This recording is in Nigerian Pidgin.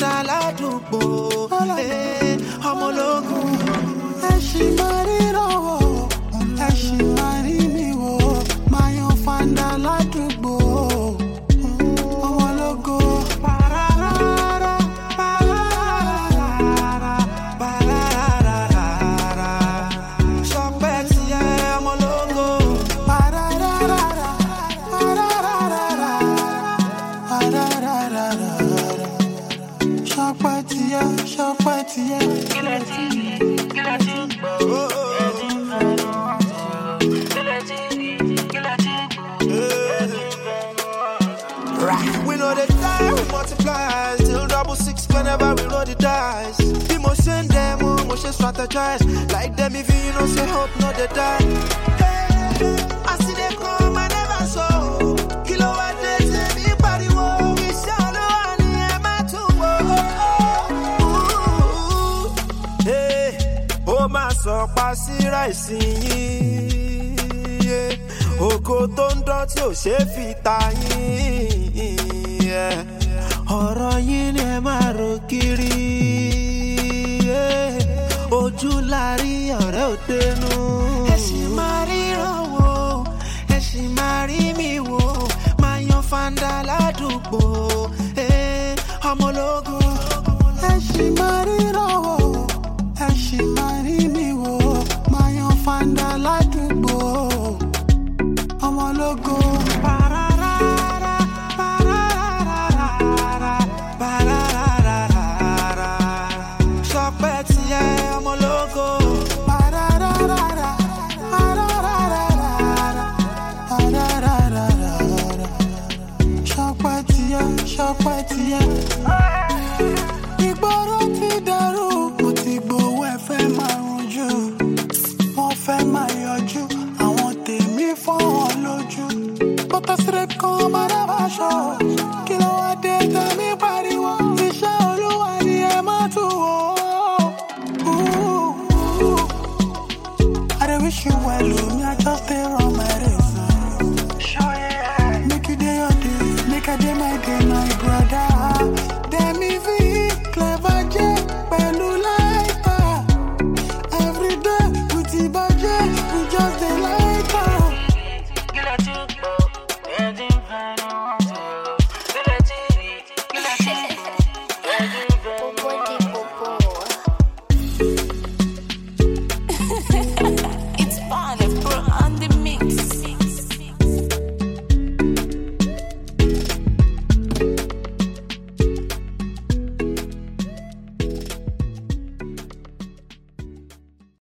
fanda ládùúgbò ọmọ ológun. Ẹ ṣì máa ríran wò, ẹ ṣì máa rí mi wò, máa yan fanda ládùúgbò ọmọ ológun. We know they die, we multiply till 666 whenever we roll the dice. We must send them, we must strategize. Like them if you know say hope not they die. I see them come, I never saw. Kilowatt days, everybody walk. We shall know I'm at to hey, oh my so passy rising. Oko tó ń dán tí ò ṣe fi ta yín. Ọ̀rọ̀ yín ni ẹ máa rò kiri. Ojú la rí ọ̀rẹ́ ò dénú. Ẹ ṣì máa ríran wò, ẹ ṣì máa rí mi wò. Máa yan fanda ládùúgbò ọmọ ológun. Ẹ ṣì máa rí